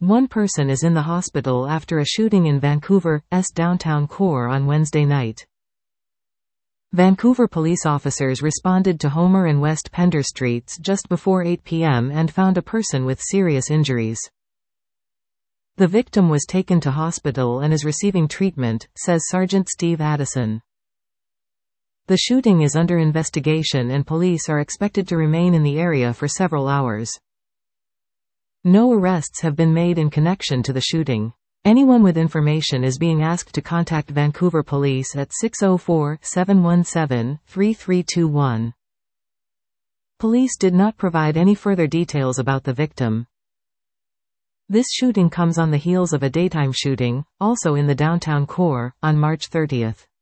One person is in the hospital after a shooting in Vancouver's downtown core on Wednesday night. Vancouver police officers responded to Homer and West Pender Streets just before 8 p.m. and found a person with serious injuries. The victim was taken to hospital and is receiving treatment, says Sergeant Steve Addison. The shooting is under investigation and police are expected to remain in the area for several hours. No arrests have been made in connection to the shooting. Anyone with information is being asked to contact Vancouver Police at 604-717-3321. Police did not provide any further details about the victim. This shooting comes on the heels of a daytime shooting, also in the downtown core, on March 30.